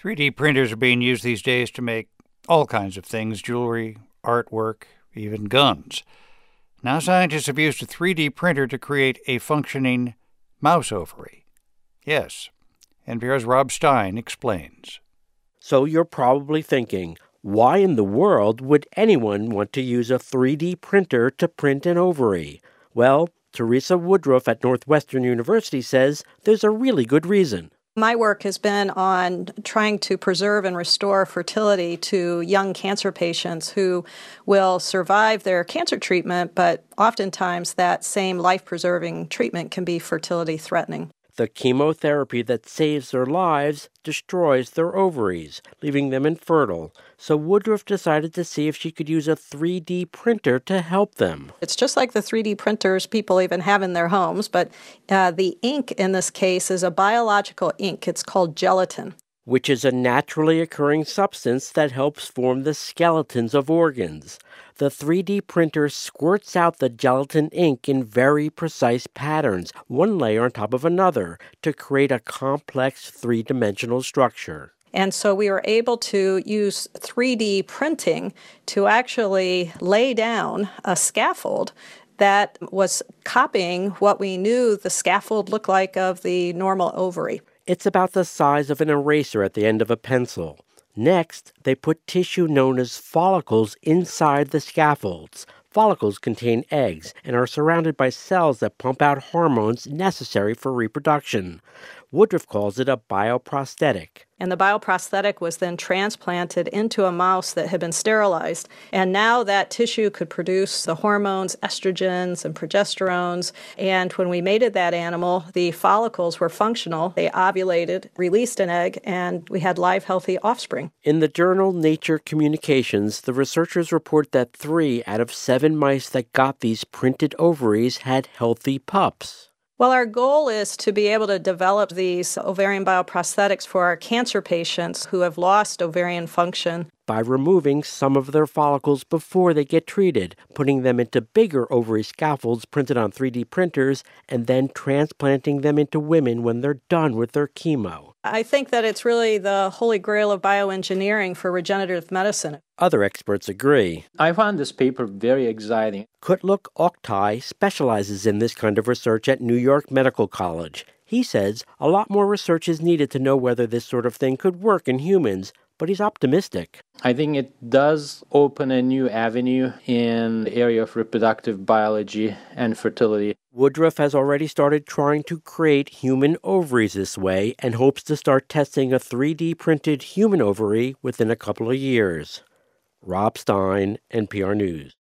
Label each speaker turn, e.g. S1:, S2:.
S1: 3D printers are being used these days to make all kinds of things: jewelry, artwork, even guns. Now scientists have used a 3D printer to create a functioning mouse ovary. Yes, NPR's Rob Stein explains.
S2: So you're probably thinking, why in the world would anyone want to use a 3D printer to print an ovary? Well, Teresa Woodruff at Northwestern University says there's a really good reason.
S3: My work has been on trying to preserve and restore fertility to young cancer patients who will survive their cancer treatment, but oftentimes that same life-preserving treatment can be fertility-threatening.
S2: The chemotherapy that saves their lives destroys their ovaries, leaving them infertile. So Woodruff decided to see if she could use a 3D printer to help them.
S3: It's just like the 3D printers people even have in their homes, but the ink in this case is a biological ink. It's called gelatin,
S2: which is a naturally occurring substance that helps form the skeletons of organs. The 3D printer squirts out the gelatin ink in very precise patterns, one layer on top of another, to create a complex three-dimensional structure.
S3: And so we were able to use 3D printing to actually lay down a scaffold that was copying what we knew the scaffold looked like of the normal ovary.
S2: It's about the size of an eraser at the end of a pencil. Next, they put tissue known as follicles inside the scaffolds. Follicles contain eggs and are surrounded by cells that pump out hormones necessary for reproduction. Woodruff calls it a bioprosthetic.
S3: And the bioprosthetic was then transplanted into a mouse that had been sterilized. And now that tissue could produce the hormones, estrogens and progesterones. And when we mated that animal, the follicles were functional. They ovulated, released an egg, and we had live, healthy offspring.
S2: In the journal Nature Communications, the researchers report that 3 out of 7 mice that got these printed ovaries had healthy pups.
S3: Well, our goal is to be able to develop these ovarian bioprosthetics for our cancer patients who have lost ovarian function
S2: by removing some of their follicles before they get treated, putting them into bigger ovary scaffolds printed on 3D printers, and then transplanting them into women when they're done with their chemo.
S3: I think that it's really the holy grail of bioengineering for regenerative medicine.
S2: Other experts agree.
S4: I found this paper very exciting.
S2: Kutluk Oktay specializes in this kind of research at New York Medical College. He says a lot more research is needed to know whether this sort of thing could work in humans, but he's optimistic.
S4: I think it does open a new avenue in the area of reproductive biology and fertility.
S2: Woodruff has already started trying to create human ovaries this way and hopes to start testing a 3D printed human ovary within a couple of years. Rob Stein, NPR News.